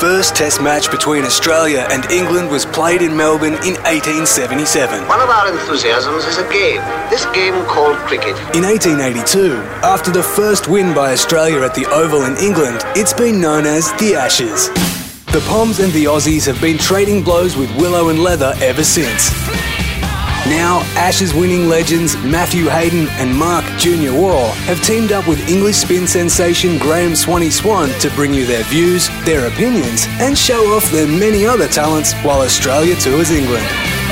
first Test match between Australia and England was played in Melbourne in 1877. One of our enthusiasms is a game. This game called cricket. In 1882, after the first win by Australia at the Oval in England, it's been known as the Ashes. The Poms and the Aussies have been trading blows with willow and leather ever since. Now, Ashes winning legends Matthew Hayden and Mark Junior Waugh have teamed up with English spin sensation Graham Swan to bring you their views, their opinions, and show off their many other talents while Australia tours England.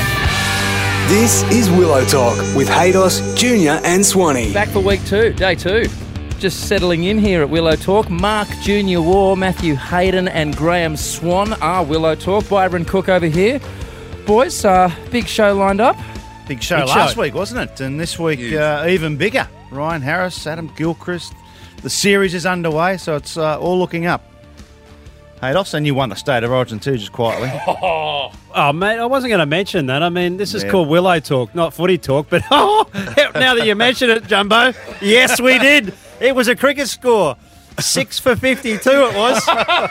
This is Willow Talk with Haydos, Junior and Swanee. Back for week 2, day 2. Just settling in here at Willow Talk. Mark Junior Waugh, Matthew Hayden and Graham Swan are Willow Talk. Byron Cook over here. Boys, big show lined up. Big show last week, wasn't it? And this week, even bigger. Ryan Harris, Adam Gilchrist. The series is underway, so it's all looking up. Haydos, and you won the State of Origin too, just quietly. Oh, mate, I wasn't going to mention that. I mean, this is called Willow Talk, not footy talk. But now that you mention it, Jumbo, yes, we did. It was a cricket score. 6 for 52 it was.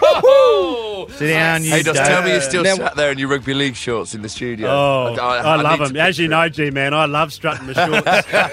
Sit down, you Hey, just tell me you're still sat there in your rugby league shorts in the studio. Oh, I love them. As you know, G-Man, I love strutting my shorts.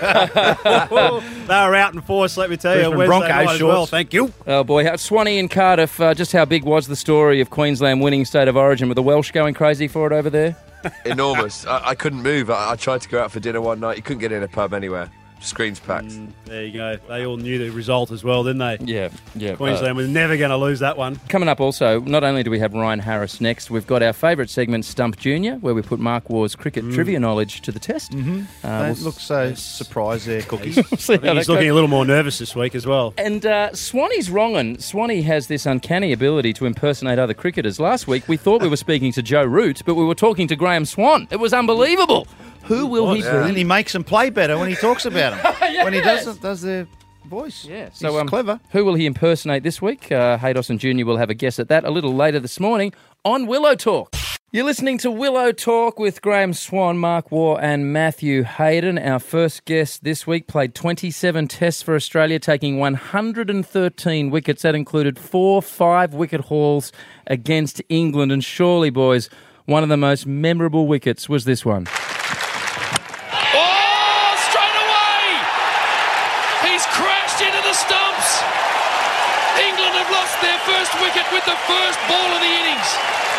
They were out in force, let me tell you. Brisbane Broncos shorts. Well, thank you. Oh, boy. Swanee and Cardiff, just how big was the story of Queensland winning State of Origin? Were the Welsh going crazy for it over there? Enormous. I couldn't move. I tried to go out for dinner one night. You couldn't get in a pub anywhere. Screens packed. There you go. They all knew the result as well, didn't they? Yeah. Queensland was never going to lose that one. Coming up also, not only do we have Ryan Harris next, we've got our favourite segment, Stump Junior, where we put Mark Waugh's cricket trivia knowledge to the test. Don't look so surprised there, Cookies. He's looking a little more nervous this week as well. And Swanee's wrong. Swanee has this uncanny ability to impersonate other cricketers. Last week, we thought we were speaking to Joe Root, but we were talking to Graham Swan. It was unbelievable. Who will he be? And he makes them play better when he talks about them. Yes. When he does their voice. Yeah, so clever. Who will he impersonate this week? Haydos and Junior will have a guess at that a little later this morning on Willow Talk. You're listening to Willow Talk with Graham Swan, Mark Waugh and Matthew Hayden. Our first guest this week played 27 tests for Australia, taking 113 wickets. That included 4 5-wicket hauls against England. And surely, boys, one of the most memorable wickets was this one. With the first ball of the innings.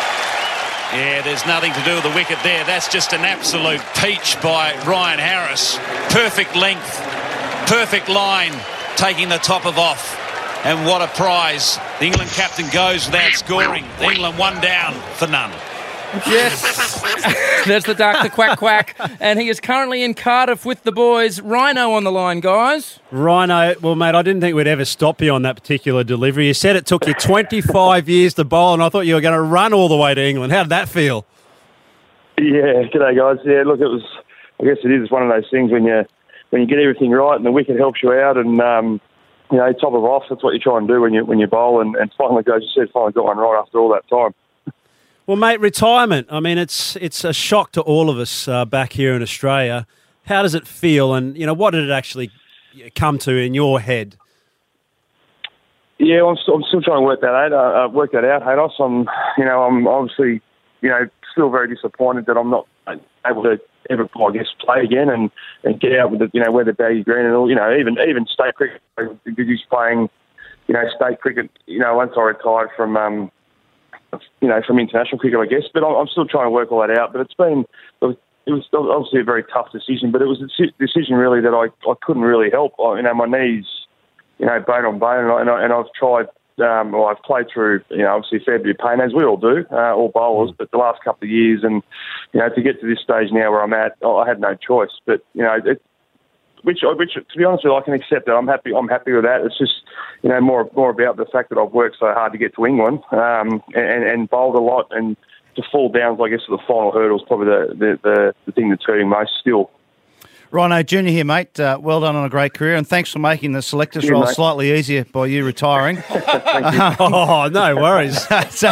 Yeah, there's nothing to do with the wicket there. That's just an absolute peach by Ryan Harris. Perfect length, perfect line, taking the top of off. And what a prize. The England captain goes without scoring. England 1 down for none. Yes. There's the duck, the quack quack. And he is currently in Cardiff with the boys. Rhino on the line, guys. Rhino, well, mate, I didn't think we'd ever stop you on that particular delivery. You said it took you 25 years to bowl, and I thought you were going to run all the way to England. How did that feel? Yeah, g'day, guys. Yeah, look, I guess it is one of those things when you get everything right and the wicket helps you out and, top of off, that's what you try and do when you bowl. And finally, guys, you said, finally got one right after all that time. Well, mate, retirement, I mean, it's a shock to all of us back here in Australia. How does it feel and, what did it actually come to in your head? Yeah, I'm still trying to work that out, Haydos. I'm obviously, still very disappointed that I'm not able to ever, play again and get out with the, wear the baggy green and all, even state cricket, because playing, state cricket, once I retired from international cricket, I guess. But I'm still trying to work all that out. But it was obviously a very tough decision, but it was a decision really that I couldn't really help. My knees, bone on bone, and I've tried. I've played through, obviously a fair bit of pain, as we all do, all bowlers. But the last couple of years, and to get to this stage now where I'm at, I had no choice. But which to be honest with you, I can accept that. I'm happy with that. It's just more about the fact that I've worked so hard to get to England and bowled a lot, and to fall down, I guess, to the final hurdle is probably the thing that's hurting most still. Rhino Junior here, mate. Well done on a great career, and thanks for making the selectors role slightly easier by you retiring. Oh, no worries.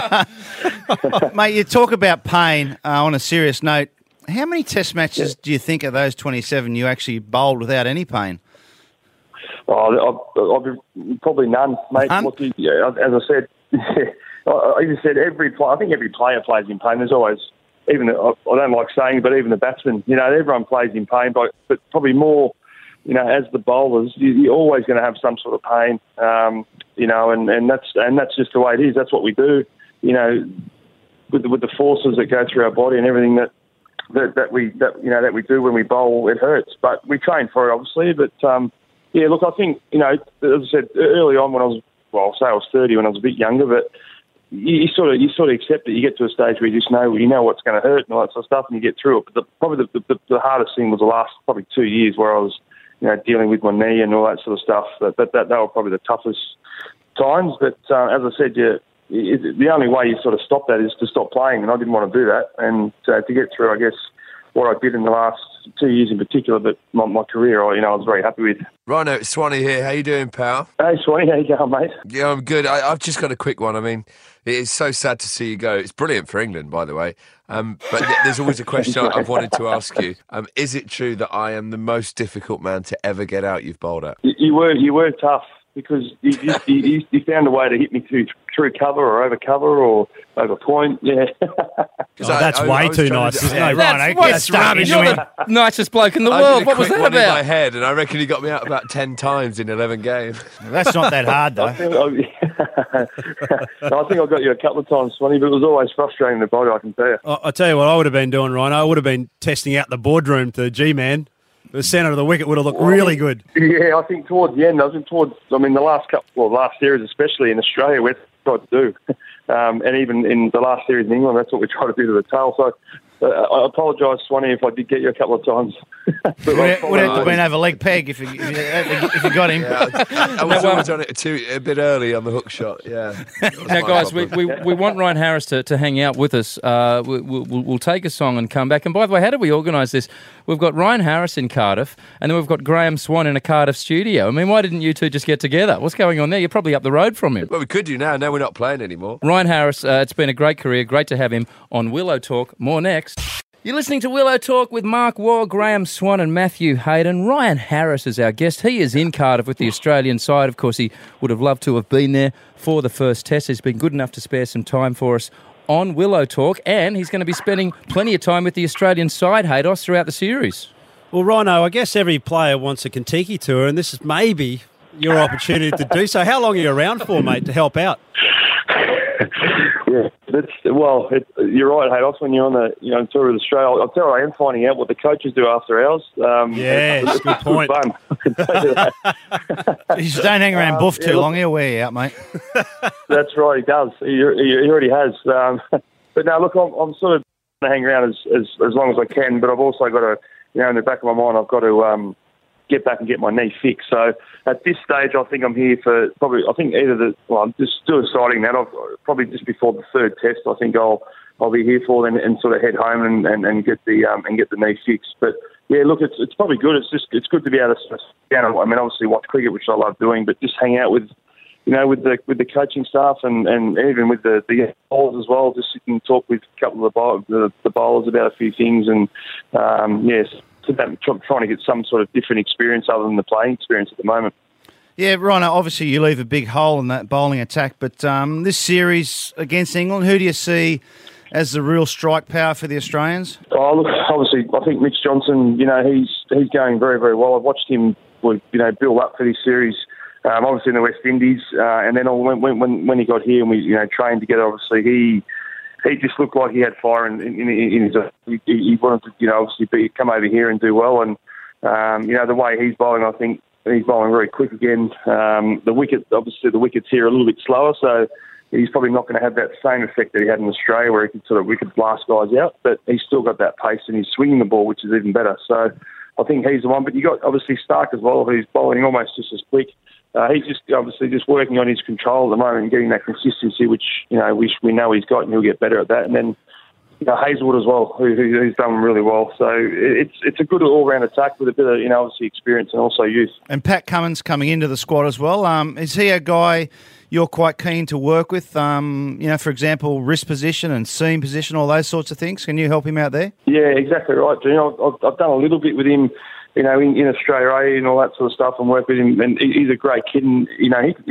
Mate, you talk about pain on a serious note. How many test matches do you think of those 27 you actually bowled without any pain? Oh, probably none, mate. None? Look, as I said, I just said I think every player plays in pain. There's always, even I don't like saying, but even the batsmen, everyone plays in pain, but probably more, as the bowlers, you're always going to have some sort of pain, and that's just the way it is. That's what we do, with the forces that go through our body and everything that we do when we bowl. It hurts, but we train for it, obviously. But look, I think as I said early on when I was 30 when I was a bit younger, but you sort of accept it. You get to a stage where you just know what's going to hurt and all that sort of stuff, and you get through it. But probably the hardest thing was the last probably 2 years where I was dealing with my knee and all that sort of stuff. That were probably the toughest times. But as I said, the only way you sort of stop that is to stop playing, and I didn't want to do that. And to get through, I guess, what I did in the last 2 years in particular, but my career, I was very happy with. Rhino, it's Swanee here. How you doing, pal? Hey, Swanee, how you going, mate? Yeah, I'm good. I've just got a quick one. I mean, it's so sad to see you go. It's brilliant for England, by the way. But there's always a question I've wanted to ask you. Is it true that I am the most difficult man to ever get out you've bowled at? You were tough, because you found a way to hit me through cover or over cover or over point. Yeah. That's way too nice, isn't it? That's rubbish. You're the nicest bloke in the world. What was that about? In my head, and I reckon he got me out about 10 times in 11 games. That's not that hard, though. I think I got you a couple of times, Swanee, but it was always frustrating the body, I can tell you. I'll tell you what I would have been doing, Ryan. I would have been testing out the boardroom to G-Man. The centre of the wicket would have looked really good. Yeah, I think towards the end, the last series, especially in Australia, we tried to do. And even in the last series in England, that's what we tried to do to the tail. So I apologise, Swanee, if I did get you a couple of times. would have to been over leg peg if you got him. Yeah, I was always on it a bit early on the hook shot, yeah. Now, guys, we want Ryan Harris to hang out with us. We'll take a song and come back. And by the way, how did we organise this? We've got Ryan Harris in Cardiff, and then we've got Graham Swan in a Cardiff studio. I mean, why didn't you two just get together? What's going on there? You're probably up the road from him. Well, we could do now. Now we're not playing anymore. Ryan Harris, it's been a great career. Great to have him on Willow Talk. More next. You're listening to Willow Talk with Mark Waugh, Graham Swan and Matthew Hayden. Ryan Harris is our guest. He is in Cardiff with the Australian side. Of course, he would have loved to have been there for the first test. He's been good enough to spare some time for us on Willow Talk, and he's going to be spending plenty of time with the Australian side, Haydos, throughout the series. Well, Rhino, I guess every player wants a Kentucky tour, and this is maybe your opportunity to do so. How long are you around for, mate, to help out? Yeah, you're right, Haydos, when you're on the tour of Australia. I'll tell you, I am finding out what the coaches do after hours. It's good point. Fun. I can tell you that. You just don't hang around Buff too long, he'll wear you out, mate. That's right, he does. He already has. But now, look, I'm sort of going to hang around as long as I can, but I've also got to, in the back of my mind, I've got to get back and get my knee fixed. So at this stage, I think I'm here for I'm just still deciding that. Probably just before the third test, I think I'll be here for then and sort of head home and get the knee fixed. But yeah, look, it's probably good. It's good to be able to sit down. I mean, obviously watch cricket, which I love doing, but just hang out with with the coaching staff and even with the bowlers as well. Just sit and talk with a couple of the bowlers about a few things and yes. Trying to get some sort of different experience other than the playing experience at the moment. Yeah, Rhino, obviously you leave a big hole in that bowling attack, but this series against England, who do you see as the real strike power for the Australians? Oh, look, obviously, I think Mitch Johnson, he's going very, very well. I've watched him, build up for this series, obviously in the West Indies, and then when he got here and we, trained together, obviously he just looked like he had fire in his. He wanted to, obviously come over here and do well. And the way he's bowling, I think he's bowling very quick again. The wickets here are a little bit slower, so he's probably not going to have that same effect that he had in Australia, where he could blast guys out. But he's still got that pace, and he's swinging the ball, which is even better. So I think he's the one. But you got obviously Stark as well, who's bowling almost just as quick. He's just working on his control at the moment and getting that consistency, which we know he's got, and he'll get better at that. And then Hazelwood as well, who's done really well. So it's a good all-round attack with a bit of obviously experience and also youth. And Pat Cummins coming into the squad as well. Is he a guy you're quite keen to work with? For example, wrist position and seam position, all those sorts of things. Can you help him out there? Yeah, exactly right. I've done a little bit with him. In Australia and all that sort of stuff, and work with him. And he's a great kid, and he's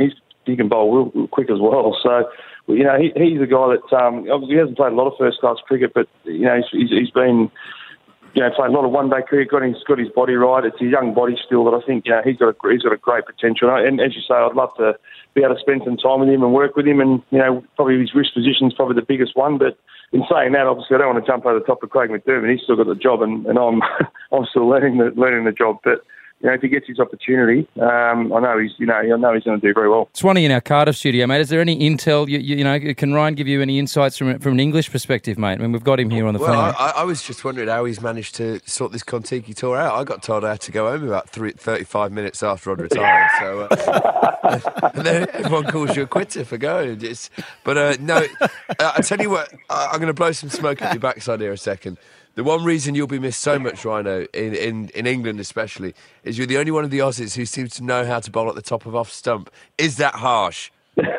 bowl real quick as well. So, you know, he's a guy that obviously he hasn't played a lot of first class cricket, but you know, he's been, you know, played a lot of one day cricket. Got his body right. It's a young body still, that I think, you know, he's got a great potential. And as you say, I'd love to be able to spend some time with him and work with him. And you know, probably his wrist position is probably the biggest one, but. In saying that, obviously, I don't want to jump over the top of Craig McDermott. He's still got the job, and I'm still learning the job. But you know, if he gets his opportunity, I know he's going to do very well. Swanee in our Cardiff studio, mate. Is there any intel? You know, can Ryan give you any insights from an English perspective, mate? I mean, we've got him here on the phone. I was just wondering how he's managed to sort this Contiki tour out. I got told I had to go home about 35 minutes after I'd retired. So, and then everyone calls you a quitter for going. No, I tell you what, I'm going to blow some smoke at your backside here a second. The one reason you'll be missed so much, Rhino, in England especially, is you're the only one of the Aussies who seems to know how to bowl at the top of off stump. Is that harsh?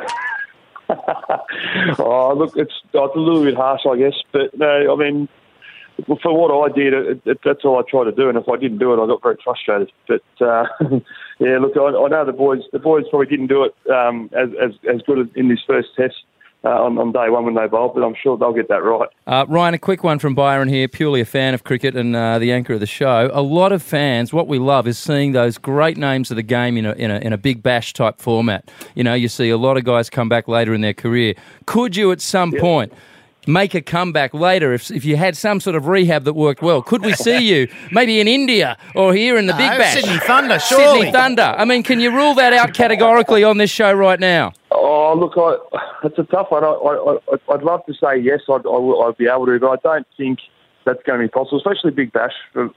Oh, look, it's a little bit harsh, I guess. But no, I mean, for what I did, that's all I tried to do. And if I didn't do it, I got very frustrated. But yeah, look, I know the boys probably didn't do it as good in this first test. On day one when they bowl, but I'm sure they'll get that right. Ryan, a quick one from Byron here, purely a fan of cricket and the anchor of the show. A lot of fans, what we love is seeing those great names of the game in a big bash type format. You know, you see a lot of guys come back later in their career. Could you at some point make a comeback later if you had some sort of rehab that worked well? Could we see you maybe in India or here in the Big Bash? Sydney Thunder, surely. Sydney Thunder. I mean, can you rule that out categorically on this show right now? Oh, look, it's a tough one. I'd love to say yes, I'd be able to, but I don't think that's going to be possible, especially Big Bash. I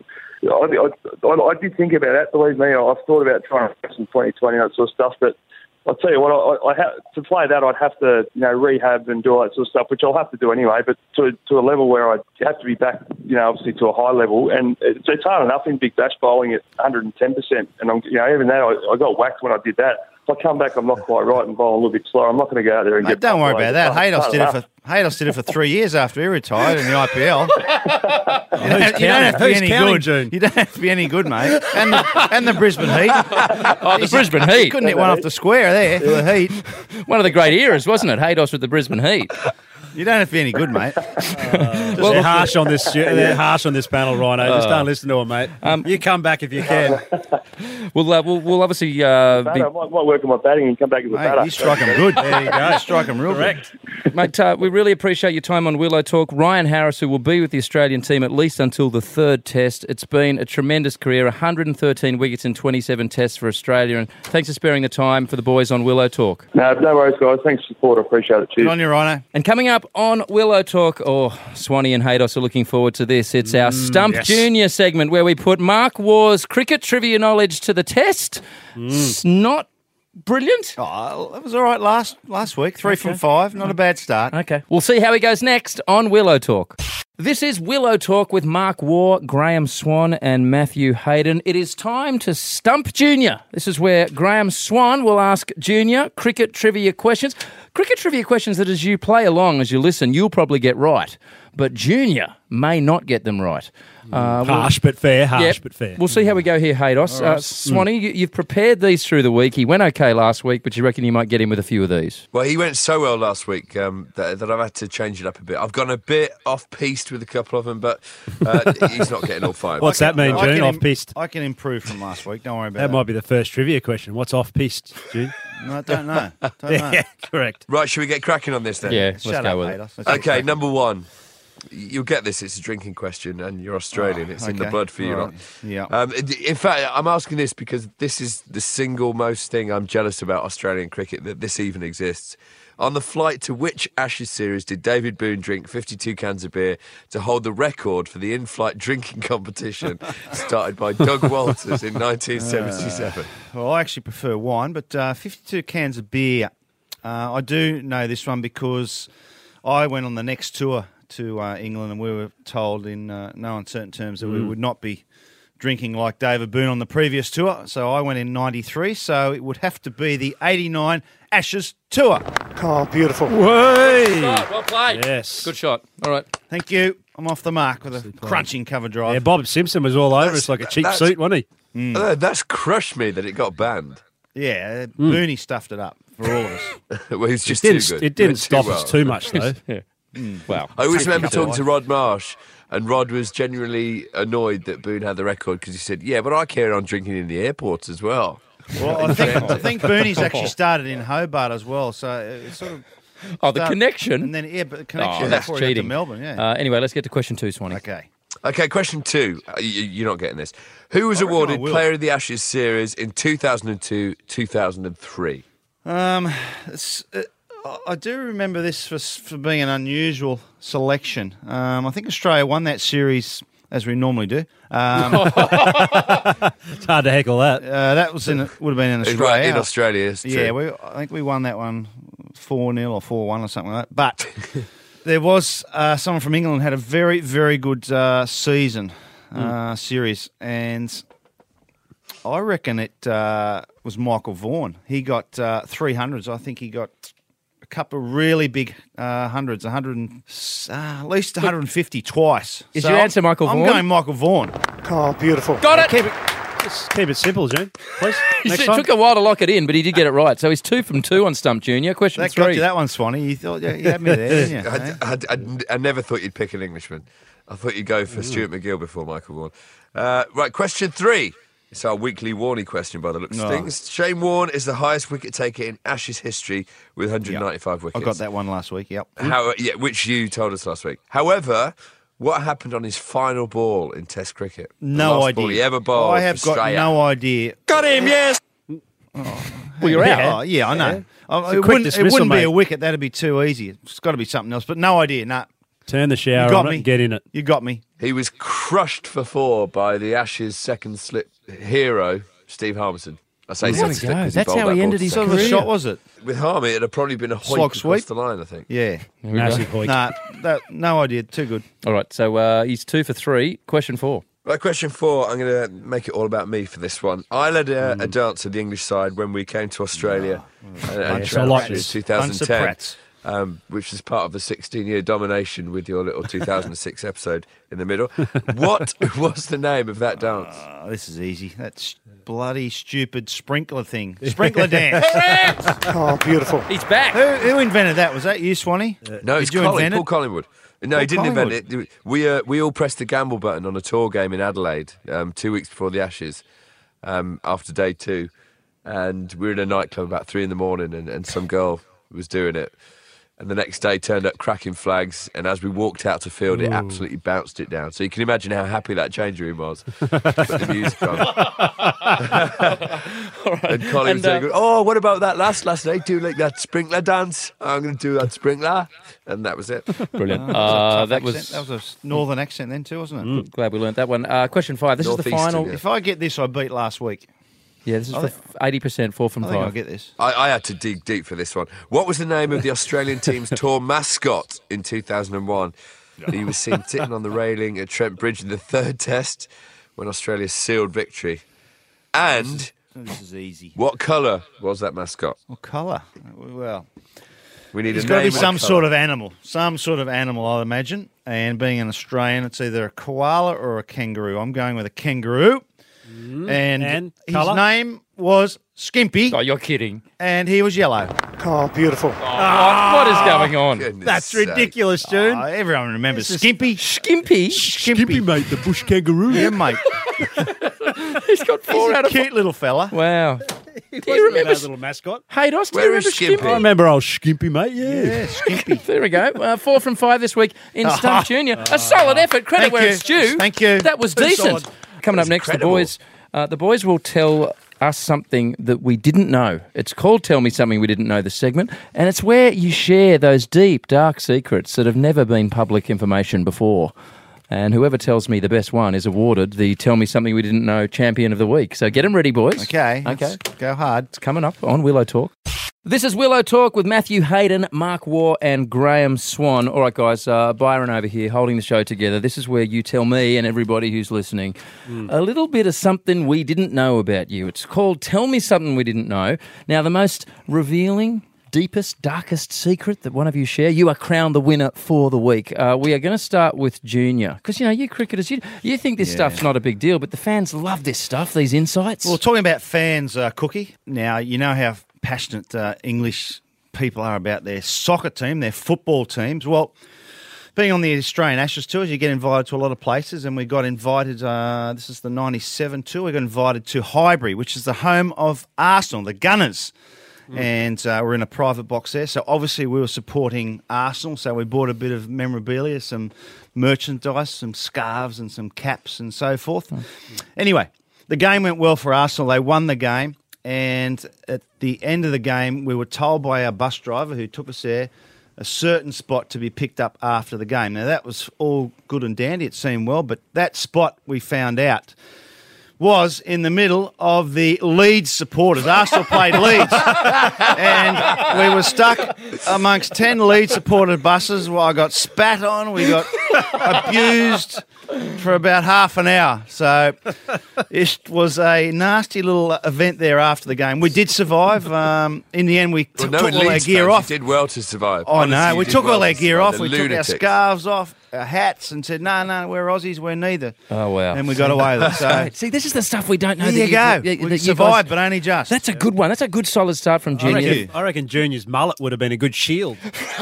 did think about that, believe me. I've thought about trying to play some 2020, that sort of stuff, but I'll tell you what, to play that, I'd have to, you know, rehab and do all that sort of stuff, which I'll have to do anyway, but to a level where I'd have to be back, you know, obviously to a high level. And it's hard enough in Big Bash bowling at 110%. And, you know, even that, I got whacked when I did that. If I come back, I'm not quite right and bowl a little bit slower. I'm not going to go out there and get... Don't worry about that. Haydos did it for 3 years after he retired in the IPL. You don't have to be any good. June? You don't have to be any good, mate. And the Brisbane Heat. The Brisbane Heat. Couldn't hit one off the square there for the Heat. One of the great eras, wasn't it? Haydos with the Brisbane Heat. You don't have to be any good, mate. They're harsh on this. They're harsh on this panel, Rhino. Just don't listen to them, mate. You come back if you can. We'll obviously I might work on my batting and come back as a batter. You strike them good. There you go. You strike them real Correct. good. Mate, we really appreciate your time on Willow Talk. Ryan Harris, who will be with the Australian team at least until the third test. It's been a tremendous career, 113 wickets in 27 tests for Australia. And thanks for sparing the time for the boys on Willow Talk. No worries, guys. Thanks for the support. I appreciate it. Cheers. Good on you, Rhino. And coming up on Willow Talk, Swanee and Haydos are looking forward to this. It's our Stump Junior segment where we put Mark Waugh's cricket trivia knowledge to the test. It's not brilliant. Oh, that was all right last week. 3 from 5. Not a bad start. Okay. We'll see how he goes next on Willow Talk. This is Willow Talk with Mark Waugh, Graham Swan and Matthew Hayden. It is time to Stump Junior. This is where Graham Swan will ask Junior cricket trivia questions. Cricket trivia questions that as you play along, as you listen, you'll probably get right. But Junior may not get them right. Harsh but fair. But fair. We'll see how we go here, Haydos. Right. Swanee, you've prepared these through the week. He went okay last week, but you reckon you might get him with a few of these? Well, he went so well last week that I've had to change it up a bit. I've gone a bit off-piste with a couple of them, but he's not getting all 5. What's that mean, June? Off-piste? I can improve from last week. Don't worry about that. That might be the first trivia question. What's off-piste, June? No, I don't know. Yeah, correct. Right, should we get cracking on this then? Yeah, let's go with it. Okay, number 1. You'll get this. It's a drinking question, and you're Australian. It's in the blood for you, right? Yeah. In fact, I'm asking this because this is the single most thing I'm jealous about Australian cricket, that this even exists. On the flight to which Ashes series did David Boone drink 52 cans of beer to hold the record for the in-flight drinking competition started by Doug Walters in 1977? Well, I actually prefer wine, but 52 cans of beer. I do know this one because I went on the next tour to England, and we were told in no uncertain terms that we would not be drinking like David Boone on the previous tour. So I went in 93, so it would have to be the 89 Ashes tour. Oh, beautiful. Way! Well played. Yes. Good shot. All right. Thank you. I'm off the mark with a crunching cover drive. Yeah, Bob Simpson was all over us like a cheap suit, wasn't he? That's crushed me that it got banned. Yeah, Booney stuffed it up for all of us. Well, he's just too good. It didn't Went stop too us well. too much, though. Well, I always remember talking to Rod Marsh, and Rod was genuinely annoyed that Boone had the record because he said, "Yeah, but I carry on drinking in the airports as well." Well, I think Booney's actually started in Hobart as well, so it's sort of. the connection. And then, but the connection that's before he got to cheating. Melbourne, yeah. Anyway, let's get to question 2, Swanee. Okay, question 2. You're not getting this. Who was reckon I awarded will. Player of the Ashes series in 2002, 2003? I do remember this for being an unusual selection. I think Australia won that series as we normally do. It's hard to heckle that. That was would have been in Australia. In Australia, it's true. Yeah, I think we won that one 4-0 or 4-1 or something like that. But there was someone from England had a very, very good season series, and I reckon it was Michael Vaughan. He got 300s. I think he got a couple of really big hundreds, at least 150 twice. Is your answer Michael Vaughan? I'm going Michael Vaughan. Oh, beautiful. Got it! Keep it simple, June. Please. It took a while to lock it in, but he did get it right. So he's 2 from 2 on Stump Junior. Question That 3. got you that one, Swanee. You thought you had me there, didn't you? I never thought you'd pick an Englishman. I thought you'd go for Stuart McGill before Michael Vaughan. Right, question 3. It's our weekly Warney question by the looks of things. Shane Warne is the highest wicket taker in Ashes history with 195 wickets. I got that one last week, yep. Which you told us last week. However, what happened on his final ball in Test cricket? No the last idea. Ball he ever bowled I have for got Australia. no idea. Got him, yes! Well, you're out. Oh, yeah, I know. a It quick wouldn't, dismissal, be mate. a wicket. That'd be too easy. It's got to be something else. But no idea. Nah. Turn the You shower got on me. it and get in it. You got me. He was crushed for 4 by the Ashes second slip hero, Steve Harmison. I say second slip because That's bowled how that he ball ended to his second. What career. shot was it? With Harmy, it'd have probably been a hoik Slog across sweep? the line, I think. Yeah. Massive hoik. Nah, no idea. Too good. All right, so he's 2 for 3. Question 4. Right, question 4. I'm going to make it all about me for this one. I led a dance of the English side when we came to Australia and Yes, I like in this. 2010, Bunch of which was part of the 16-year domination with your little 2006 episode in the middle. What was the name of that dance? Oh, this is easy. That's bloody stupid sprinkler thing. Sprinkler dance. Oh, beautiful. He's back. Who invented that? Was that you, Swanee? No, it's Did you invent Paul it? Collingwood. No, he didn't invent it. We all pressed the gamble button on a tour game in Adelaide 2 weeks before the Ashes, after day 2. And we were in a nightclub about 3 a.m, and some girl was doing it. And the next day turned up cracking flags, and as we walked out to field, it absolutely bounced it down. So you can imagine how happy that change room was. Put the music on. And Colin was saying, "Oh, what about that last night? Do like that sprinkler dance? I'm going to do that sprinkler." And that was it. Brilliant. Tough that accent. That was a northern accent then too, wasn't it? Glad we learnt that one. Question 5. This is the Northeastern, final. yeah. If I get this, I beat last week. Yeah, this is for 80%, 4 from I think 5. I'll get this. I had to dig deep for this one. What was the name of the Australian team's tour mascot in 2001? He was seen sitting on the railing at Trent Bridge in the 3rd Test when Australia sealed victory. And This is easy. what colour was that mascot? What colour? Well, We need it's a got to name be and some colour. sort of animal. Some sort of animal, I imagine. And being an Australian, it's either a koala or a kangaroo. I'm going with a kangaroo. And his colour? name was Skimpy, Oh, you're kidding. and he was yellow. Oh, beautiful. What is going on? Goodness That's sake. ridiculous, June. Everyone remembers Skimpy. Skimpy? Skimpy, mate, the bush kangaroo. Yeah, mate. He's got 4 He's out a of 4. cute little fella. Wow. Do you remember little mascot? Haydos, do you Where remember is Skimpy? I remember old Skimpy, mate. Yeah. Yeah, Skimpy. There we go. 4 from 5 this week in Stump Junior. A solid effort. Credit Thank where you. it's due. Thank you. That was decent. Coming up next, incredible. the boys will tell us something that we didn't know. It's called Tell Me Something We Didn't Know, the segment, and it's where you share those deep, dark secrets that have never been public information before. And whoever tells me the best one is awarded the Tell Me Something We Didn't Know Champion of the Week. So get them ready, boys. Okay. Okay. Let's go hard. It's coming up on Willow Talk. This is Willow Talk with Matthew Hayden, Mark Waugh and Graham Swan. All right, guys, Byron over here holding the show together. This is where you tell me and everybody who's listening a little bit of something we didn't know about you. It's called Tell Me Something We Didn't Know. Now, the most revealing, deepest, darkest secret that one of you share, you are crowned the winner for the week. We are going to start with Junior. Because, you know, you cricketers, you think this stuff's not a big deal, but the fans love this stuff, these insights. Well, talking about fans, Cookie. Now, you know how passionate English people are about their soccer team, their football teams. Well, being on the Australian Ashes tours, you get invited to a lot of places, and we got invited, this is the 97 tour, we got invited to Highbury, which is the home of Arsenal, the Gunners. And we're in a private box there. So obviously we were supporting Arsenal, so we bought a bit of memorabilia, some merchandise, some scarves and some caps and so forth. Anyway, the game went well for Arsenal. They won the game, and at the end of the game, we were told by our bus driver who took us there a certain spot to be picked up after the game. Now, that was all good and dandy. It seemed well, but that spot, we found out, was in the middle of the Leeds supporters. Arsenal played Leeds. And we were stuck amongst 10 Leeds supported buses. Well, I got spat on. We got abused for about half an hour. So it was a nasty little event there after the game. We did survive. In the end, we took all our gear off. You did well to survive. Oh, Honestly, no. We took all our gear off. We took our lunatics. scarves off, our hats, and said, no, we're Aussies, we're neither. Oh, wow. And we got away with it. So See, this is the stuff we don't know. there you that go. that We you survived, guys- but only just. That's a good one. That's a good solid start from Junior. I reckon Junior's mullet would have been a good shield.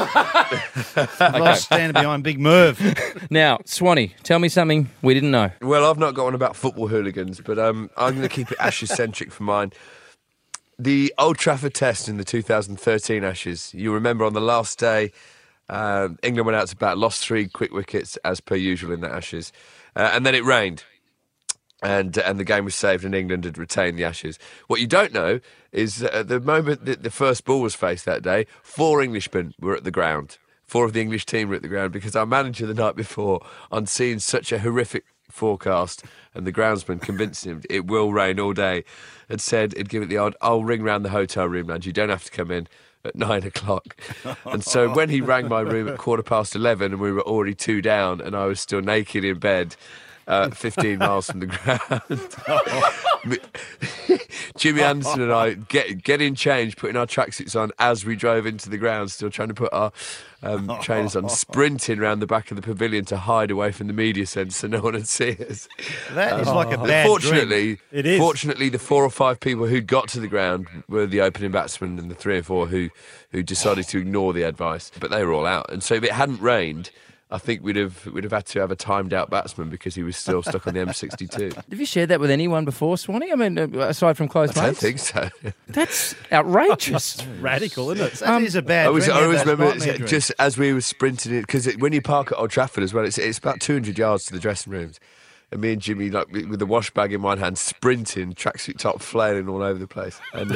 I stand behind Big Merv. Now, Swanee, tell me something we didn't know. Well, I've not got one about football hooligans, but I'm going to keep it Ashes-centric for mine. The Old Trafford test in the 2013 Ashes, you remember on the last day, England went out to bat, lost 3 quick wickets as per usual in the Ashes, and then it rained. And the game was saved and England had retained the Ashes. What you don't know is that at the moment that the first ball was faced that day, 4 Englishmen were at the ground. 4 of the English team were at the ground because our manager the night before, on seeing such a horrific forecast and the groundsman convinced him it will rain all day, had said he'd give it the odd, I'll ring round the hotel room, lads, you don't have to come in at 9 o'clock. And so when he rang my room at 11:15 and we were already 2 down and I was still naked in bed, 15 miles from the ground. Jimmy Anderson and I getting changed, putting our tracksuits on as we drove into the ground, still trying to put our trainers on, sprinting around the back of the pavilion to hide away from the media centre so no one would see us. That is like a bad Fortunately, dream. It is. Fortunately, the 4 or 5 people who got to the ground were the opening batsmen and the 3 or 4 who decided to ignore the advice. But they were all out. And so if it hadn't rained, I think we'd have had to have a timed out batsman because he was still stuck on the M62. Have you shared that with anyone before, Swanee? I mean, aside from close I don't mates? think so. That's outrageous. Radical, isn't it? That is a bad I always dream. remember That's nightmare dream. just as we were sprinting it, because when you park at Old Trafford as well, it's about 200 yards to the dressing rooms. And me and Jimmy, like with the wash bag in one hand, sprinting, tracksuit top, flailing all over the place. And,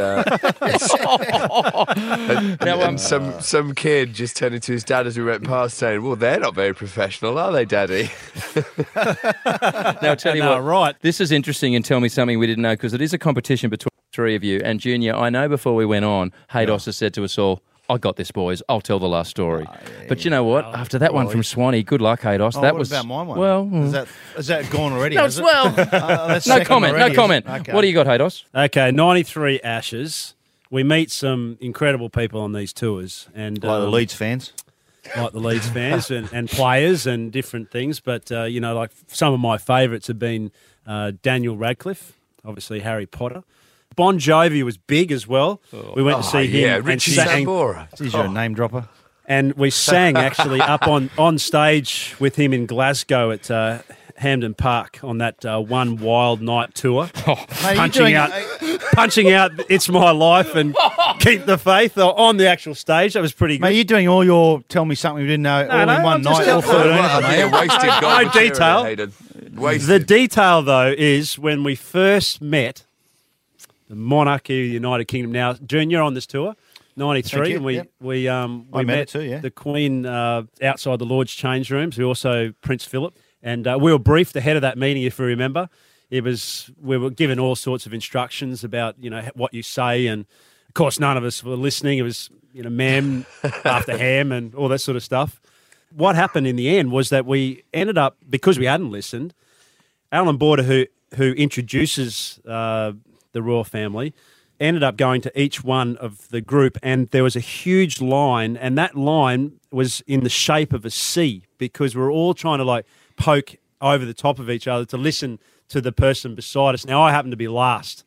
and some kid just turning to his dad as we went past saying, well, they're not very professional, are they, Daddy? Now, I'll tell you No, what, right. this is interesting and tell me something we didn't know because it is a competition between the 3 of you. And Junior, I know before we went on, Haydos has said to us all, I got this, boys. I'll tell the last story. But you know what? After that one from Swanee, good luck, Haydos. Oh, that what was about my one? Well, Is that gone already? no, is it's it? well. That's No second comment. already, No comment. is it? Okay. What do you got, Haydos? Okay, 93 Ashes. We meet some incredible people on these tours. And Like the Leeds fans. like the Leeds fans and players and different things. But, like some of my favourites have been Daniel Radcliffe, obviously Harry Potter. Bon Jovi was big as well. We went to see him. Yeah, and Richie sang- Sambora. Is your name dropper? And we sang actually up on stage with him in Glasgow at Hampden Park on that One Wild Night tour. Punching out It's My Life and Keep the Faith on the actual stage. That was pretty good. Mate, you're doing all your tell me something we didn't know all in no, one I'm just night, all telling- 13 I of them, think mate. you wasted gold No material, detail. Hayden. Wasted. The detail, though, is when we first met the monarch of the United Kingdom. Now, Junior on this tour, 93, Thank you, and we yep. we met it too, yeah. the Queen outside the Lord's change rooms. We also Prince Philip, and we were briefed ahead of that meeting, if you remember. We were given all sorts of instructions about what you say, and of course none of us were listening. It was ma'am after ham and all that sort of stuff. What happened in the end was that we ended up, because we hadn't listened, Alan Border, who introduces the royal family, ended up going to each one of the group, and there was a huge line, and that line was in the shape of a C because we were all trying to poke over the top of each other to listen to the person beside us. Now, I happened to be last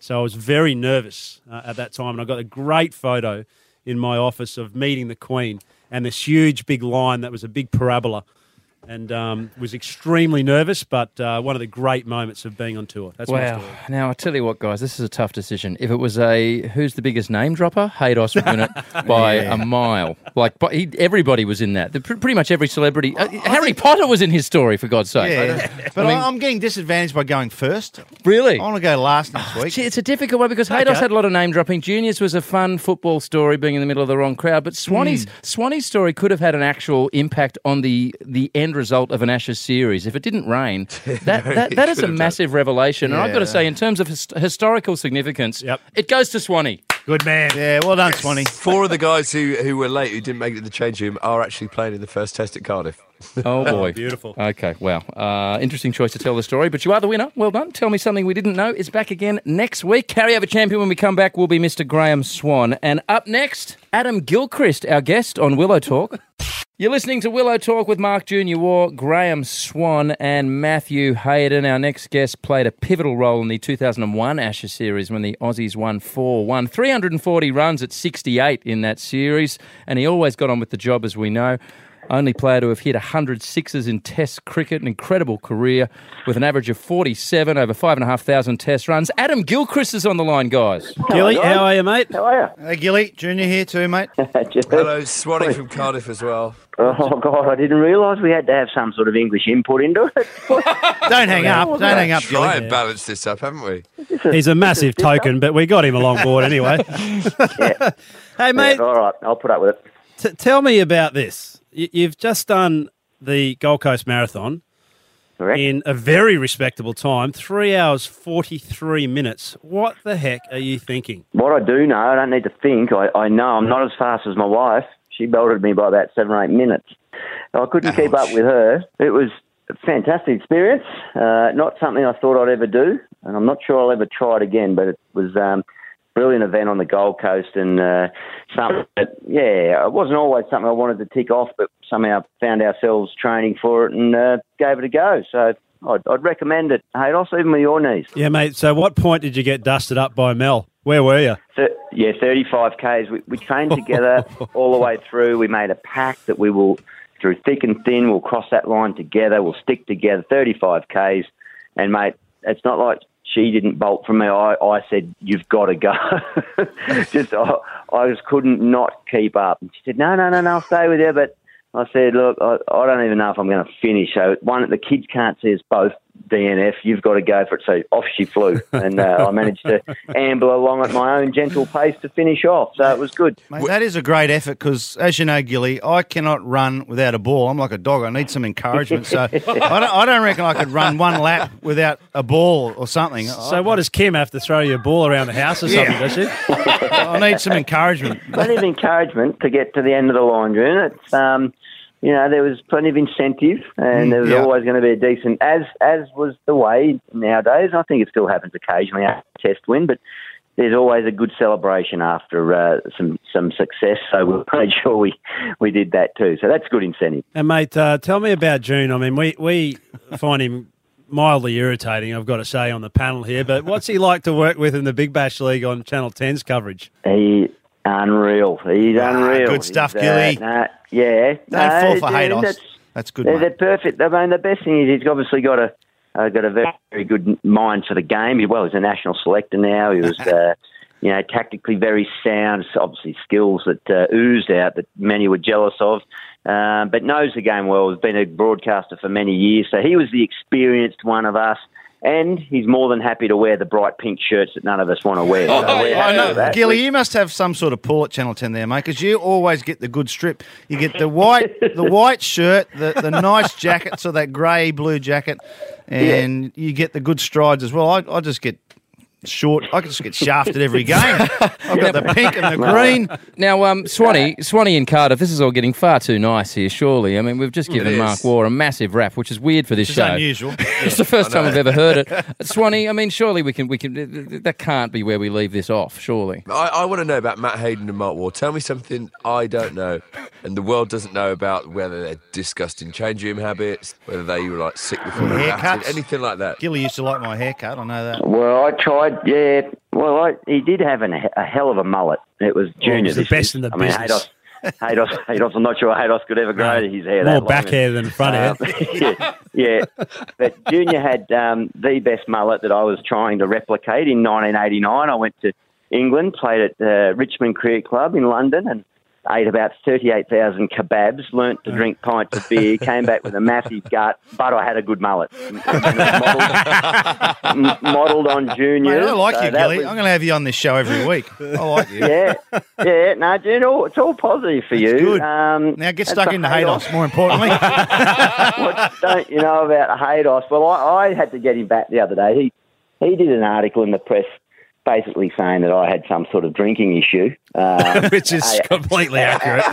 So I was very nervous at that time, and I got a great photo in my office of meeting the Queen and this huge big line that was a big parabola, and was extremely nervous, but one of the great moments of being on tour. That's my story. Now, I tell you what, guys, this is a tough decision. If it was who's the biggest name dropper, Haydos would win it by a mile. Everybody was in that. Pretty much every celebrity. Harry Potter was in his story, for God's sake. Yeah, but I'm getting disadvantaged by going first. Really? I want to go last next week. Gee, it's a difficult one because Haydos had a lot of name dropping. Junior's was a fun football story, being in the middle of the wrong crowd. But Swanee's story could have had an actual impact on the end result of an Ashes series. If it didn't rain, that is a massive revelation. Yeah. And I've got to say, in terms of historical significance, it goes to Swanee. Good man. Yeah, well done, Swanee. 4 of the guys who were late, who didn't make it to the change room, are actually playing in the first test at Cardiff. Oh, boy. Beautiful. Okay, well, interesting choice to tell the story, but you are the winner. Well done. Tell Me Something We Didn't Know is back again next week. Carryover champion when we come back will be Mr. Graham Swan. And up next, Adam Gilchrist, our guest on Willow Talk. You're listening to Willow Talk with Mark Junior Waugh, Graham Swan and Matthew Hayden. Our next guest played a pivotal role in the 2001 Ashes series when the Aussies won 4-1. 340 runs at 68 in that series, and he always got on with the job, as we know. Only player to have hit 100 sixes in Test cricket, an incredible career with an average of 47 over 5,500 Test runs. Adam Gilchrist is on the line, guys. Gilly, how are you, mate? How are you? Hey, Gilly, Junior here too, mate. Hello, Swanee from Cardiff as well. Oh, God, I didn't realise we had to have some sort of English input into it. Don't hang up. Don't hang up, Gilly. Try and balance this up, haven't we? He's a massive token, but we got him along board anyway. Hey, mate. Yeah, all right, I'll put up with it. Tell me about this. You've just done the Gold Coast Marathon. Correct. In a very respectable time, 3 hours, 43 minutes. What the heck are you thinking? What I do know, I don't need to think. I know I'm not as fast as my wife. She belted me by about 7 or 8 minutes. I couldn't keep up with her. It was a fantastic experience. Not something I thought I'd ever do, and I'm not sure I'll ever try it again, but it was brilliant event on the Gold Coast, and something that, it wasn't always something I wanted to tick off, but somehow found ourselves training for it and gave it a go. So I'd recommend it, Haydos, even with your knees. Yeah, mate. So what point did you get dusted up by Mel? Where were you? 35 Ks. We trained together all the way through. We made a pact that we will, through thick and thin, we'll cross that line together. We'll stick together, 35 Ks. And, mate, it's not like she didn't bolt from me. I said, you've got to go. I just couldn't not keep up. And she said, no, I'll stay with you. But I said, look, I don't even know if I'm going to finish. So the kids can't see us both DNF. You've got to go for it. So off she flew. And I managed to amble along at my own gentle pace to finish off. So it was good. Mate, that is a great effort because, as you know, Gilly, I cannot run without a ball. I'm like a dog. I need some encouragement. So I don't reckon I could run one lap without a ball or something. So what does Kim have to throw you a ball around the house or something, does she? I need some encouragement. Plenty of encouragement to get to the end of the line, June. It's there was plenty of incentive, and there was always going to be a decent, as was the way nowadays. I think it still happens occasionally after a Test win, but there's always a good celebration after some success. So we made sure we did that too. So that's good incentive. And mate, tell me about June. I mean, we find him mildly irritating, I've got to say, on the panel here. But what's he like to work with in the Big Bash League on Channel 10's coverage? Unreal. He's unreal. Good stuff, Gilly. Don't fall for Haydos. That's good, They're mate. perfect. I mean, the best thing is he's obviously got a very, very good mind for the game. He's a national selector now. He was, tactically very sound. Obviously, skills that oozed out that many were jealous of. But knows the game well. Has been a broadcaster for many years. So he was the experienced one of us. And he's more than happy to wear the bright pink shirts that none of us want to wear. So I know. Gilly, you must have some sort of pull at Channel 10 there, mate, because you always get the good strip. You get the white shirt, the nice jacket, so that grey-blue jacket, and you get the good strides as well. I just get short. I just get shafted every game. I've got the pink and the green. Now, Swanee in Cardiff, this is all getting far too nice here, surely. I mean, we've just given Mark Waugh a massive rap, which is weird for this show. It's unusual. It's the first time we've ever heard it. Swanee, I mean, surely we can. That can't be where we leave this off, surely. I want to know about Matt Hayden and Mark Waugh. Tell me something I don't know and the world doesn't know about, whether they're disgusting change room habits, whether they were like sick before they batted, anything like that. Gilly used to like my haircut, I know that. Well, I tried He did have a hell of a mullet. It was Junior. He was the best in the business. Haydos, I'm not sure Haydos could ever grow his hair More that long. back hair than front hair. Yeah. But Junior had the best mullet that I was trying to replicate in 1989. I went to England, played at Richmond Cricket Club in London, and ate about 38,000 kebabs, learnt to drink pints of beer, came back with a massive gut, but I had a good mullet. Modelled on Junior. Mate, I like you, Gilly. I'm going to have you on this show every week. I like you. No, Junior, it's all positive for you. Good. Now get stuck into Haydos, more importantly. What don't you know about Haydos? Well, I had to get him back the other day. He did an article in the press basically saying that I had some sort of drinking issue. Which is completely accurate.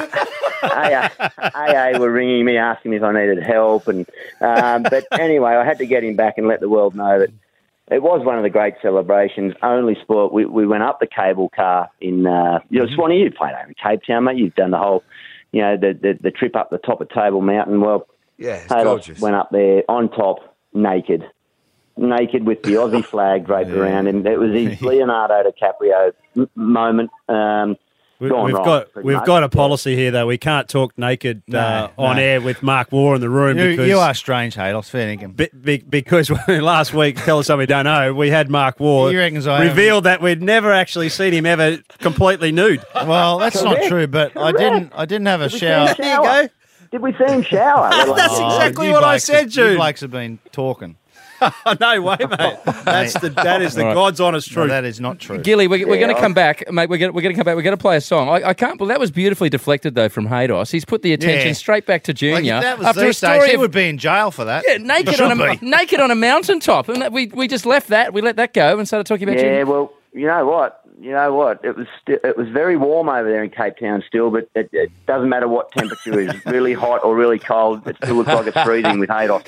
AA were ringing me asking me if I needed help. But anyway, I had to get him back and let the world know that it was one of the great celebrations. Only sport. We went up the cable car in, Swanee, you played over in Cape Town, mate. You've done the whole, the trip up the top of Table Mountain. Well, yeah, it's gorgeous. Went up there on top, naked with the Aussie flag draped around him. It was his Leonardo DiCaprio moment. We've got a policy here, though. We can't talk naked on air with Mark Waugh in the room. You are strange, Haydos. Fair dinkum. Because last week, tell us something we don't know, we had Mark Waugh revealed that we'd never actually seen him ever completely nude. Well, that's not true, but I didn't have a shower. There you go. Did we see him shower? That's exactly what I said, Jude. You blokes have been talking. No way, mate. That is the God's honest truth. No, that is not true. Gilly, we're going to come back, mate. We're going to come back. We're going to play a song. I can't believe that was beautifully deflected though from Haydos. He's put the attention straight back to Junior. Like, that was after a story. He would be in jail for that. Yeah, naked on a mountaintop, and we just left that. We let that go and started talking about Junior. Yeah, well, you know what? It was very warm over there in Cape Town still, but it doesn't matter what temperature is, really hot or really cold. It still looks like it's freezing with Haydos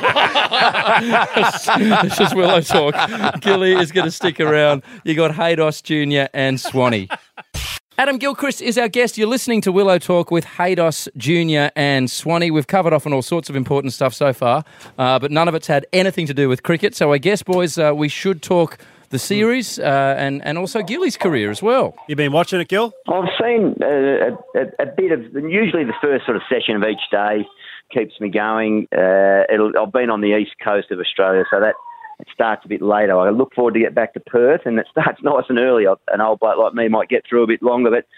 there. This is Willow Talk. Gilly is going to stick around. You got Haydos Jr. and Swanee. Adam Gilchrist is our guest. You're listening to Willow Talk with Haydos Jr. and Swanee. We've covered off on all sorts of important stuff so far, but none of it's had anything to do with cricket. So I guess, boys, we should talk the series and also Gilly's career as well. You been watching it, Gil? I've seen a bit of, usually the first sort of session of each day keeps me going. I've been on the east coast of Australia, so that it starts a bit later. I look forward to get back to Perth, and it starts nice and early. An old bloke like me might get through a bit longer, but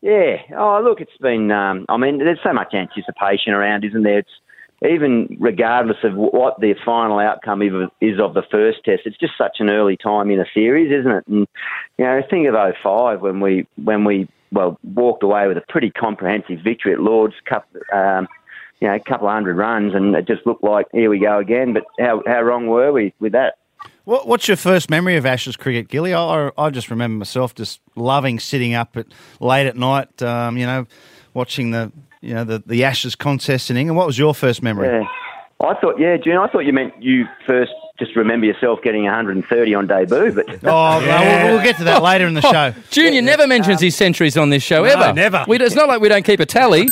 it's been, there's so much anticipation around, isn't there? It's, even regardless of what the final outcome is of the first test, it's just such an early time in a series, isn't it? And, think of 2005 when we walked away with a pretty comprehensive victory at Lord's Cup, a couple of hundred runs, and it just looked like, here we go again. But how wrong were we with that? What's your first memory of Ashes cricket, Gilly? I just remember myself just loving sitting up late at night, watching the Ashes contest in England. What was your first memory? Yeah. June, I thought you meant you first just remember yourself getting 130 on debut. But we'll get to that later in the show. Junior never mentions his centuries on this show, ever. Never. It's not like we don't keep a tally.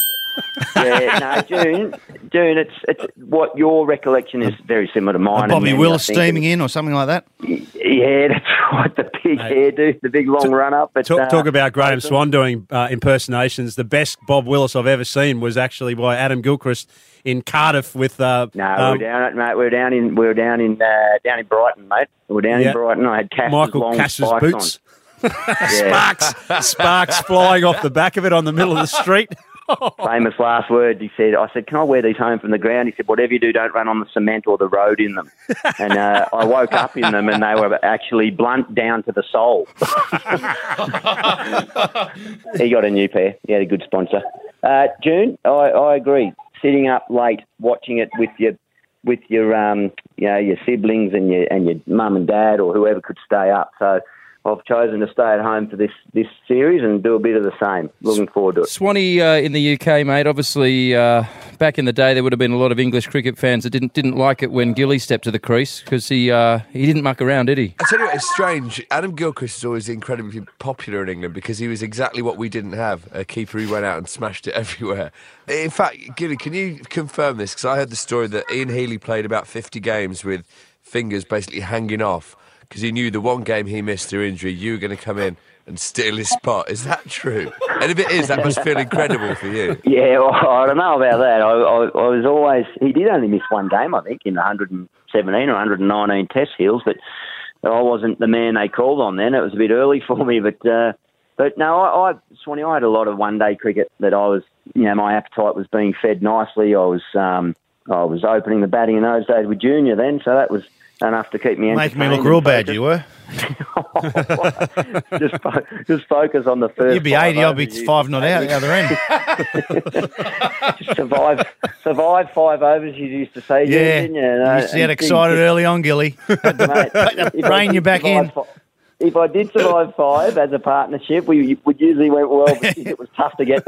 June, it's what your recollection is very similar to mine. Bobby Willis steaming in or something like that? Yeah, that's right, the big hairdo, the big long run-up. But, talk about Graham Swan doing impersonations. The best Bob Willis I've ever seen was actually by Adam Gilchrist in Cardiff with... we're down in Brighton, mate. We're down in Brighton. I had Cass's boots. On. Sparks flying off the back of it on the middle of the street. Famous last words. I said, can I wear these home from the ground? He said, whatever you do, don't run on the cement or the road in them. And I woke up in them and they were actually blunt down to the sole. He got a new pair. He had a good sponsor. June, I agree. Sitting up late, watching it with your siblings and your mum and dad or whoever could stay up. So I've chosen to stay at home for this series and do a bit of the same. Looking forward to it. Swanee in the UK, mate. Obviously, back in the day, there would have been a lot of English cricket fans that didn't like it when Gilly stepped to the crease because he didn't muck around, did he? I tell you what, it's strange. Adam Gilchrist is always incredibly popular in England because he was exactly what we didn't have, a keeper who went out and smashed it everywhere. In fact, Gilly, can you confirm this? Because I heard the story that Ian Healy played about 50 games with fingers basically hanging off because he knew the one game he missed through injury, you were going to come in and steal his spot. Is that true? And if it is, that must feel incredible for you. Yeah, well, I don't know about that. I was always... He did only miss one game, I think, in the 117 or 119 Test Heels, but I wasn't the man they called on then. It was a bit early for me, but no, Swanee, I had a lot of one-day cricket that I was... my appetite was being fed nicely. I was opening the batting in those days with Junior then, so that was enough to keep me entertained. Make me look real bad, you were. just focus on the first. You'd be 80, I'll be 5 not out the other end. survive 5 overs, you used to say, didn't you? You used to get excited early on, Gilly. Rein you back in. If I did survive 5 as a partnership, we usually went well, but it was tough to get to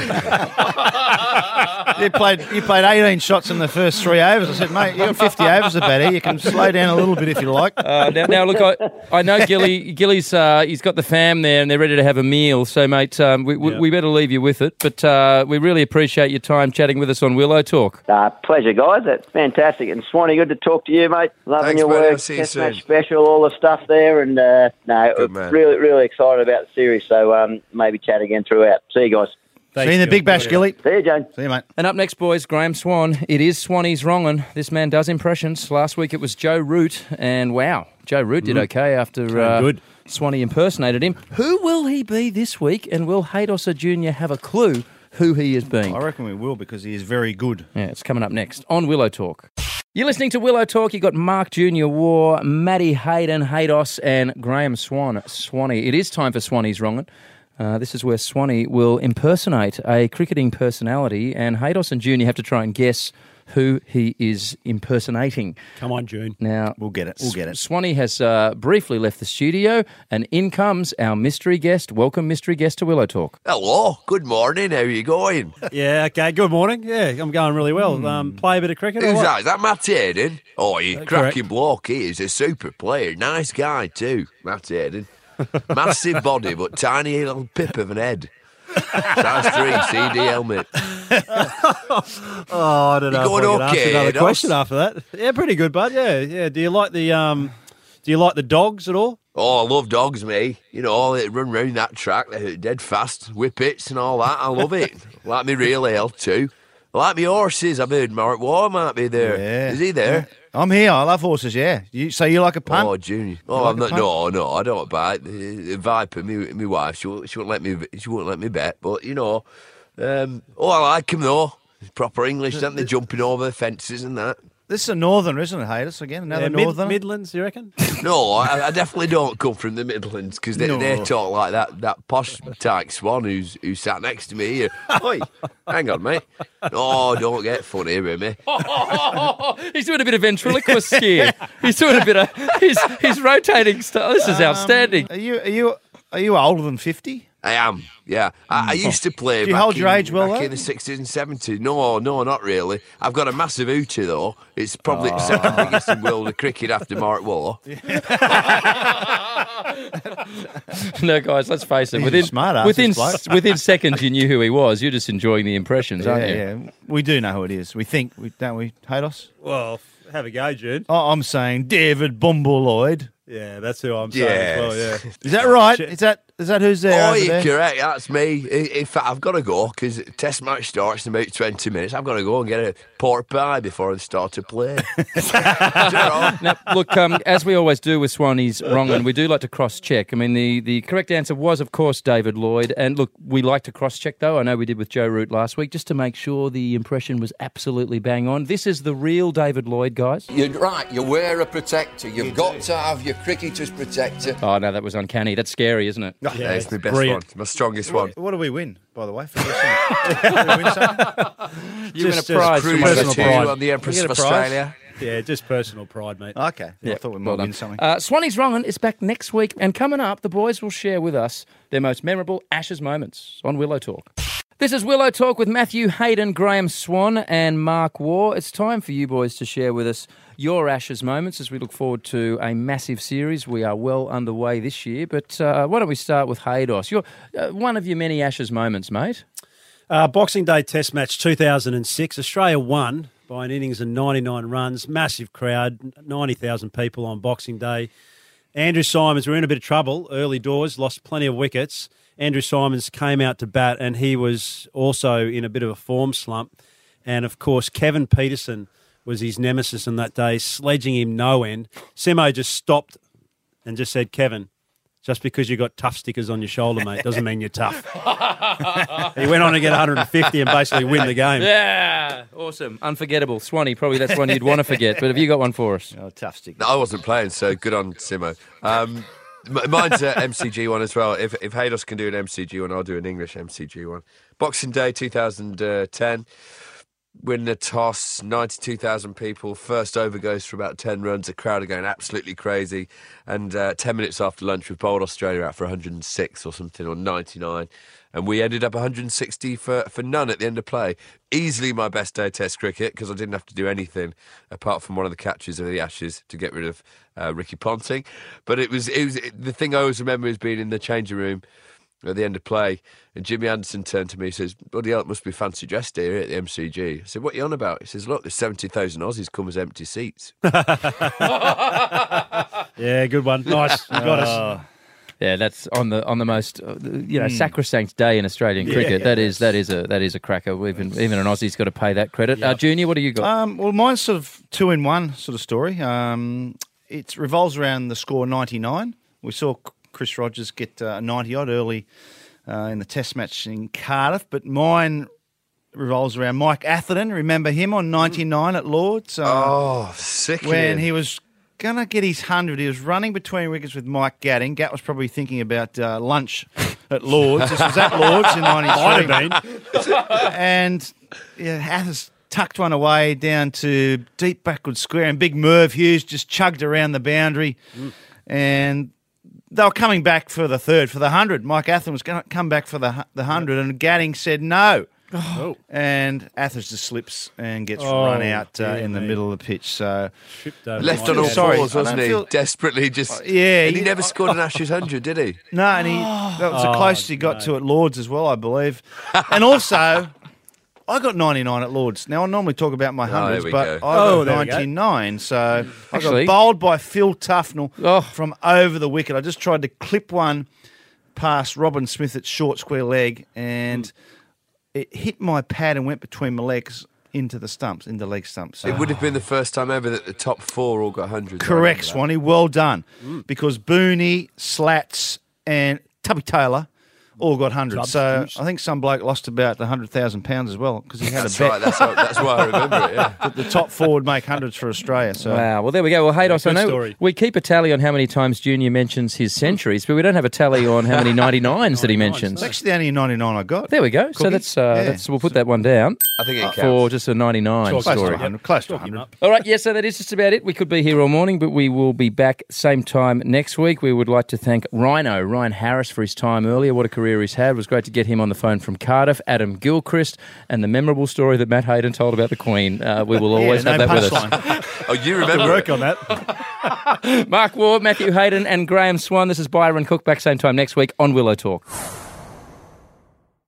5. You played 18 shots in the first 3 overs. I said, mate, you got 50 overs of batter. You can slow down a little bit if you like. Now look, I know Gilly's he's got the fam there and they're ready to have a meal. So, mate, we better leave you with it. But we really appreciate your time chatting with us on Willow Talk. Pleasure, guys. That's fantastic. And Swanee, good to talk to you, mate. Loving your work. Test match special, all the stuff there, and. Really, really excited about the series, so maybe chat again throughout. See you guys. See you in the Big Bash, Gilly. See you, Jane. See you, mate. And up next, boys, Graham Swan. It is Swanee's Wrong'un. This man does impressions. Last week it was Joe Root, and wow, Joe Root did okay after Swanee impersonated him. Who will he be this week, and will Haydosa Jr. have a clue who he is being? I reckon we will, because he is very good. Yeah, it's coming up next on Willow Talk. You're listening to Willow Talk. You've got Mark Jr. War, Matty Hayden, Haydos, and Graham Swanee. It is time for Swanee's Wrong'un. This is where Swanee will impersonate a cricketing personality, and Haydos and Junior have to try and guess who he is impersonating. Come on, June. Now, We'll get it. Swanee has briefly left the studio, and in comes our mystery guest. Welcome, mystery guest, to Willow Talk. Hello, good morning. How are you going? Yeah, okay, good morning. Yeah, I'm going really well. Play a bit of cricket or Who's what? that? Is that Matt Hayden? Oh, he's cracking correct. bloke. He is a super player. Nice guy, too, Matt Hayden. Massive body, but tiny little pip of an head. Size 3 CD helmet. Oh, I don't know. You going if I can okay, ask another Dos? question after that. Yeah, pretty good, bud. Yeah. Do you like the dogs at all? Oh, I love dogs, me. You know, they run round that track, they're dead fast, whippets and all that. I love it. Like me real ale, too. I like me horses. I've heard Mark War might be there. Yeah. Is he there? I'm here. I love horses, yeah. So you like a punt? Oh, Junior. Oh, like I'm not. a punt? No, I don't bite. The Viper, my wife, she won't let me. She won't let me bet. But you know, I like him though. Proper English, don't they? Jumping over the fences and that. This is a northerner, isn't it, Haydos? Again, another northerner? Midlands, you reckon? No, I definitely don't come from the Midlands because they talk like that posh tyke Swan who sat next to me here. Oi, hang on, mate. Oh, don't get funny with me. He's doing a bit of ventriloquist here. He's doing a bit of... He's rotating stuff. This is outstanding. Are you older than 50? I am, yeah. I used to play Do you back hold your age well, back though? in the 60s and 70s. No, not really. I've got a massive hootie, though. It's probably the second biggest in the world of cricket after Mark War. No, guys, let's face it. He's a smart ass, within this bloke. within seconds, you knew who he was. You're just enjoying the impressions, aren't you? Yeah. We do know who it is. We think, don't we, Haydos? Well, have a go, June. Oh, I'm saying David Bumble Lloyd. Yeah, that's who I'm saying as well, yeah. Is that right? Is that who's there? Oh, over you're there? correct. That's me. In fact, I've got to go because test match starts in about 20 minutes. I've got to go and get a pork pie before I start to play. Now, look, as we always do with Swanee's Wrong'un, we do like to cross-check. I mean, the correct answer was, of course, David Lloyd. And look, we like to cross-check, though. I know we did with Joe Root last week, just to make sure the impression was absolutely bang on. This is the real David Lloyd, guys. You're right, you wear a protector. You've got to have your cricketer's protector. Oh, no, that was uncanny. That's scary, isn't it? Yeah, it's my best brilliant. one. My strongest one. What do we win, by the way? For this one? Do we win something? You win a Just prize. Cruise personal to pride. on the Empress We of get a prize? Australia. Yeah, just personal pride, mate. Okay. I thought we might Well win done. something. Swanee's Wrong'un is back next week, and coming up, the boys will share with us their most memorable Ashes moments on Willow Talk. This is Willow Talk with Matthew Hayden, Graham Swan and Mark War. It's time for you boys to share with us your Ashes moments as we look forward to a massive series. We are well underway this year, but why don't we start with Haydos? You're one of your many Ashes moments, mate. Boxing Day Test Match 2006. Australia won by an innings of 99 runs. Massive crowd, 90,000 people on Boxing Day. Andrew Simons, we're in a bit of trouble early doors, lost plenty of wickets. Andrew Simons came out to bat and he was also in a bit of a form slump. And, of course, Kevin Peterson was his nemesis on that day, sledging him no end. Simo just stopped and just said, Kevin, just because you got tough stickers on your shoulder, mate, doesn't mean you're tough. He went on to get 150 and basically win the game. Yeah, awesome. Unforgettable. Swanee, probably that's one you'd want to forget. But have you got one for us? Oh, tough stickers. No, I wasn't playing, so good on Simo. Mine's an MCG one as well. If Haydos can do an MCG one, I'll do an English MCG one. Boxing Day 2010. Win the toss, 92,000 people. First over goes for about 10 runs. The crowd are going absolutely crazy. And 10 minutes after lunch, we've bowled Australia out for 106 or something, or 99. And we ended up 160 for none at the end of play. Easily my best day of Test cricket because I didn't have to do anything apart from one of the catches of the Ashes to get rid of Ricky Ponting. But it was the thing I always remember is being in the changing room at the end of play, and Jimmy Anderson turned to me and says, bloody hell, it must be fancy dressed here at the MCG. I said, what are you on about? He says, look, there's 70,000 Aussies come as empty seats. Yeah, good one. Nice. You got us. Yeah, that's on the most sacrosanct day in Australian cricket. That is a cracker. Even an Aussie's got to pay that credit. Yep. Junior, what do you got? Well, mine's sort of 2-in-1 sort of story. It revolves around the score 99. We saw Chris Rogers get 90-odd early in the Test match in Cardiff, but mine revolves around Mike Atherton. Remember him on 99 at Lords? Sickening. When he was going to get his 100, he was running between wickets with Mike Gatting. Gatt was probably thinking about lunch at Lords. This was at Lords in 93. Might have been. And Athers tucked one away down to deep backward square, and big Merv Hughes just chugged around the boundary. And they were coming back for the third, for the 100. Mike Atherton was going to come back for the 100, and Gatting said no. Oh. And Athers just slips and gets run out in the middle of the pitch. So left on all fours, wasn't he? Desperately just... yeah. And he never scored an Ashes 100, did he? No, and that was the closest he got to at Lords as well, I believe. And also, I got 99 at Lords. Now, I normally talk about my hundreds, but I got 99. So I got bowled by Phil Tufnell from over the wicket. I just tried to clip one past Robin Smith at short square leg, and it hit my pad and went between my legs into the stumps, into leg stumps. So. It would have been the first time ever that the top four all got 100s. Correct, Swanee. Well done. Because Booney, Slats, and Tubby Taylor all got 100. So I think some bloke lost about £100,000 as well because he had a bet. Right, that's why I remember it, yeah. That the top four would make hundreds for Australia. So. Wow. Well, there we go. Well, Haydos, I know we keep a tally on how many times Junior mentions his centuries, but we don't have a tally on how many 99s that he mentions. It's actually the only 99 I got. There we go. Cookie. So that's we'll put that one down. I think it counts. For just a 99 story. Close to 100. All right, so that is just about it. We could be here all morning, but we will be back same time next week. We would like to thank Ryan Harris, for his time earlier. What a career he's had. It was great to get him on the phone from Cardiff. Adam Gilchrist, and the memorable story that Matt Hayden told about the Queen. We will always have that with us. Oh, you remember work on that. Mark Waugh, Matthew Hayden, and Graham Swan. This is Byron Cook. Back same time next week on Willow Talk.